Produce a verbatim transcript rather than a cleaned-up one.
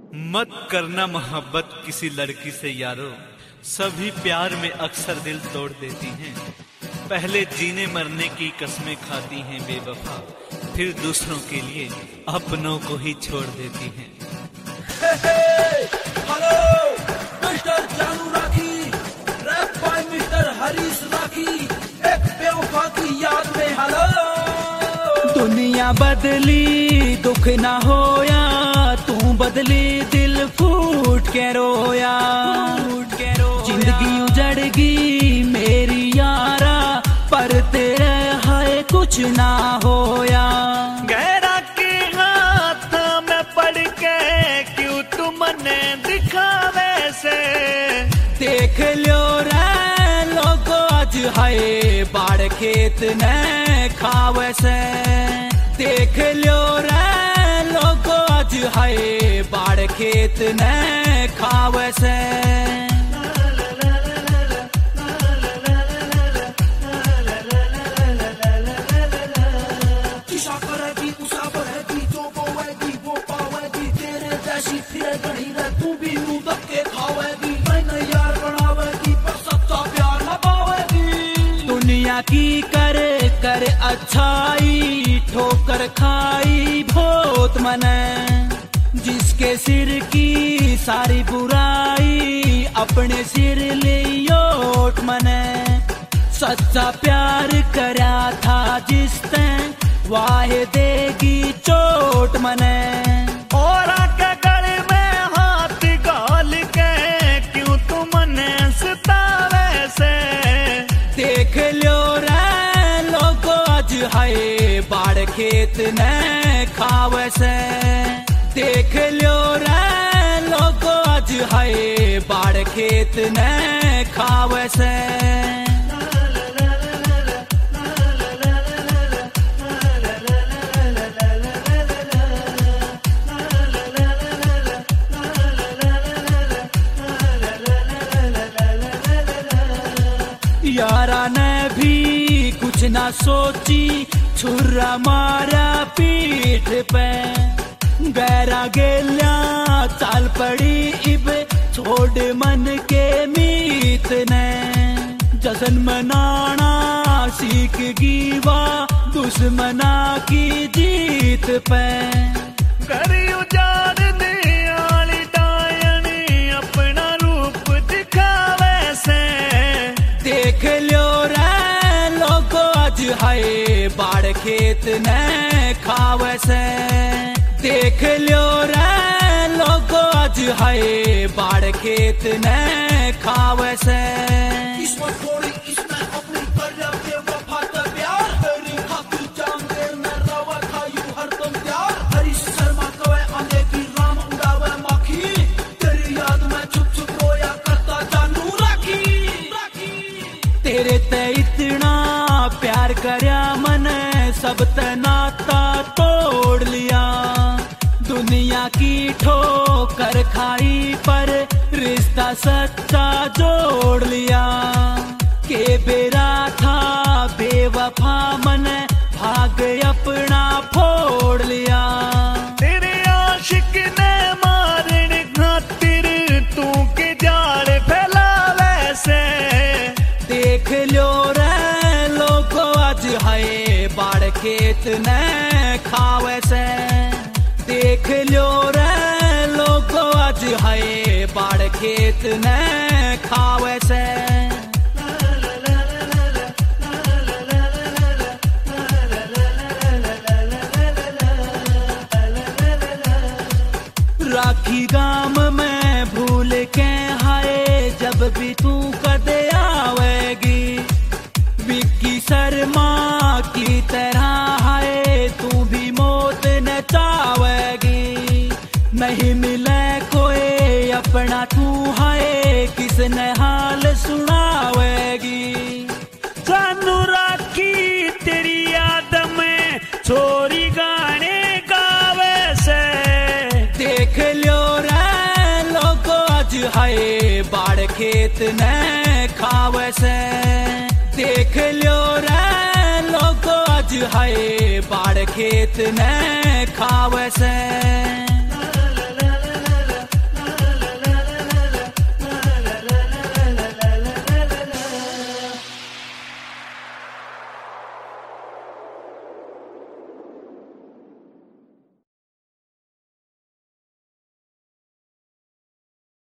मत करना मोहब्बत किसी लड़की से यारो, सभी प्यार में अक्सर दिल तोड़ देती हैं। पहले जीने मरने की कसमें खाती हैं बेवफा, फिर दूसरों के लिए अपनों को ही छोड़ देती हैं। Hello mister Jaanu Rakhi, rap by mister Harish Rakhi, एक बेवफा की याद में। हेलो दुनिया बदली दुख ना होया, तू बदली दिल फूट के रोया, फूट के रोया। जिंदगी उजड़गी मेरी यारा, पर तेरे हाय कुछ ना होया। गहरा के हाथ में पड़ के क्यों तुमने दिखावे से, देख लो रे लोगो आज हाय बाढ़ खेत ने खावे से। देख लो रे लोगो आज हाय बाढ़ खेत ने खावे से। किसा करेगी उसा बढ़ेगी, जो बोएगी वो पावेगी, तेरे जैसी फिर गढ़ी रे तू भी मुंह दब के खावेगी। मैंने यार बनावेगी पर सच्चा प्यार न पावेगी। दुनिया की करे कर अच्छाई, ठोकर खाई बहुत मने, जिसके सिर की सारी बुराई अपने सिर ले योट मने। सच्चा प्यार करया था जिसने, वाहे देगी चोट मने। और आके गले में हाथ गाल के क्यों तुमने सतावे से। देख लो रे लोगो आज हाय बाढ़ खेत ने खावे से। देख लो रे लोगो आज हाय बाढ़ खेत ने खावे से। यारा ने भी कुछ ना सोची, छुरा मारा पीठ पे। गैरा गेल्या चाल पड़ी इब, छोड़ मन के मीत ने। जश्न मनाना सीख गीवा, दुश्मना की जीत पे। कर उजाड़ दे आली डायनी, अपना रूप दिखावे से। देख लो रे लोगो आज हाय बाढ़ खेत ने खावे से। देख लो रे लोगो आज हाय बाढ़ खेत ने खावे से। इसमें थोड़ी इसमें अपनी कर्तव्य वफा का प्यार, हरी खातिर जान देर में रवा था यूं हरदम प्यार। हरीश शर्मा कवे आंधे की राम उड़ावे माखी, तेरी याद में छुप छुप रोया करता जानू राखी। तेरे ते इतना प्यार करया मने, सब ते नाता तोड़ लिया। दुनिया की ठोकर खाई पर रिश्ता सच्चा जोड़ लिया। के बेरा था बेवफा मने, भाग अपना फोड़ लिया। तेरे आशिक ने मारने खातिर तू के जाल फैलावे से। देख लो रे लोगो आज हाय बाढ़ खेत ने खावे से। देख लो रे लोगो आज हाय बाढ़ खेत ने खावे से। राखी गाम में भूल के हाय जब भी तू कदे आवेगी। विक्की शर्मा की तरह हाय तू भी मौत न चावेगी। नहीं मिले कोई अपना तू हाय किसने हाल सुनावेगी। जानू राखी तेरी याद में छोरी गाने गावे से। देख लो रे लोगो आज हाय बाढ़ खेत ने खावे से। देख लो रे लोगो आज हाय बाढ़ खेत ने खावे से।